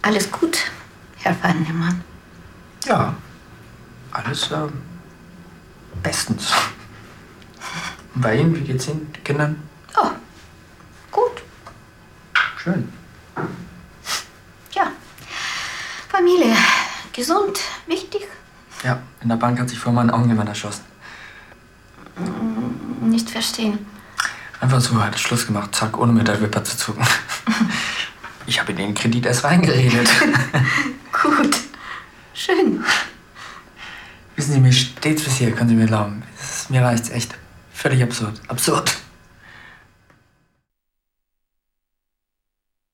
Alles gut, Herr Fahnemann? Ja, alles bestens. Und bei Ihnen, wie geht's Ihnen, den Kindern? Oh, gut. Schön. Ja, Familie, gesund, wichtig. Ja, in der Bank hat sich vor meinen Augen jemand erschossen. Nicht verstehen. Einfach so, hat Schluss gemacht, zack, ohne mit der Wimper zu zucken. Ich habe in den Kredit erst reingeredet. Gut, schön. Wissen Sie, mir steht's bis hier, können Sie mir glauben. Mir reicht's echt. Völlig absurd. Absurd.